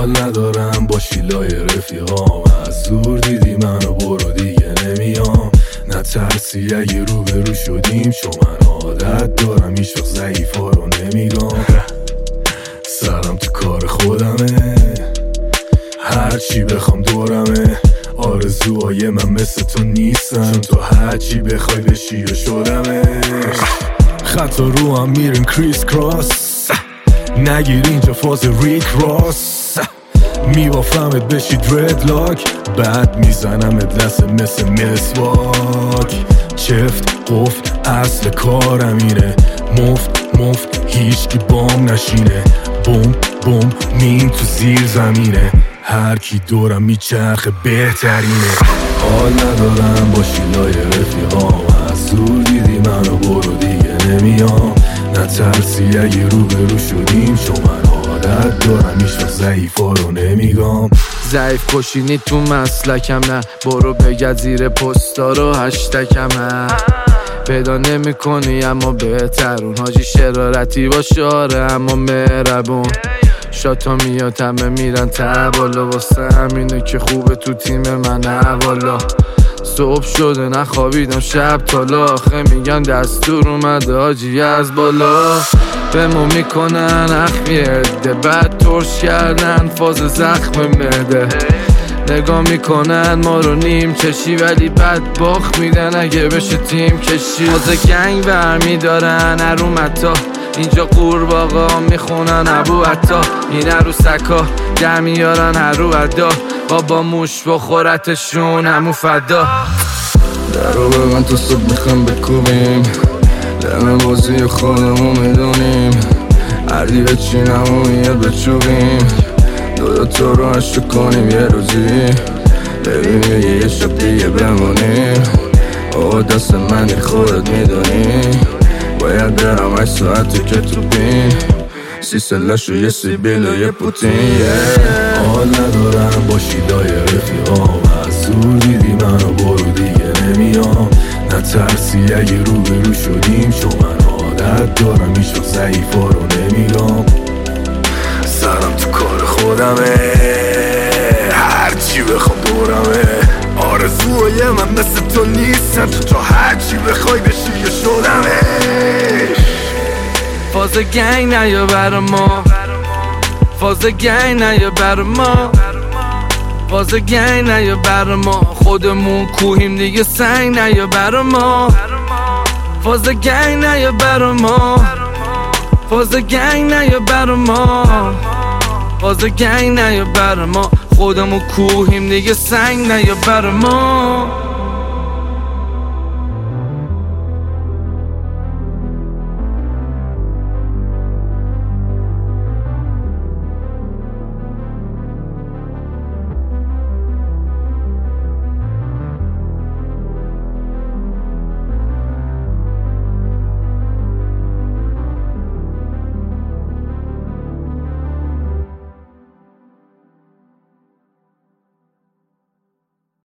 حال ندارم با شیلای رفیقام، از دور دیدی منو برو دیگه نمیام. نترسی اگه روبرو شدیم، چون من عادت دارم هیچ وقت ضعیفا رو نمیگم. سرم تو کار خودمه، هرچی بخوام دورمه. آرزوهای من مثل تو نیستن، تو هرچی بخوای بشی و شدمش. خطا رو هم میرن کریس کراس، نگیر اینجا فاز ریک راس. میبافمت بشی دردلاک، بعد میزنمت لسه مثل مسواک. چفت قفل اصل کارم اینه، مفت هیچ کی بام نشینه. بوم مین تو زیر زمینه، هر کی دورم میچرخه بهترینه. حال ندارم با شیلای رفیقام، از دور دیدی منو برو دیگه نمیام. نترسی اگه روبرو شدیم، چون من عادت دارم هیچ وقت ضعیفا رو نمیگم. ضعیف کشینی تو مسلکم، نه برو بگرد زیر پستا رو هشتکم. پیدا نمی کنی اما بهترون، حاجی شرارتی با شاره اما مهربون. شاتا میاد همه میرن تبالا، واسه همینه که خوبه تو تیم من اوالا. صبح شده نخوابیدم شب تالا، آخه میگن دستور اومده حاجی از بالا. بمو میکنن اخمی عده، بعد ترش کردن فاز زخم معده. نگاه میکنن ما رو نیم چشی، ولی بعد باخت میدن اگه بشه تیم کشی. فاز گنگ برمیدارن ارومتا، اینجا قورباغا میخونن ابو عطا. این عروسکا در میارن هر رو ادا، بابا موش بخورتشون همو فدا. درو به من تو صبح میخوام بکوبیم، لمه بازی خودمو میدونیم. هردی بچینم و میاد بچوبیم، دو تو رو عشق کنیم یه روزی. ببینیم یه شب دیگه بمونیم، آقا دست منی خودت میدونی. باید برم 8 ساعتی که تو بین، 30 سلش و یه سیبیل و یه پوتین. حال ندارم با شیلای رفیقام، از دور دیدی منو برو دیگه نمیام. نترسی اگه روبرو شدیم، چون من عادت دارم هیچ وقت ضعیفا رو نمیگم. سرم تو کار خودمه، هرچی بخوام دورمه. آرزوهای من مثل تو نیستن، تو هرچی بخوای بشی و شدمش. فاز گنگ نیا بر ما، فاز گنگ نیا بر ما، فاز گنگ نیا بر ما. خودمون کوهیم دیگه سنگ نیا بر ما. فاز گنگ نیا بر ما، فاز گنگ نیا بر ما، فاز گنگ نیا بر ما. خودمون کوهیم دیگه سنگ نیا بر ما.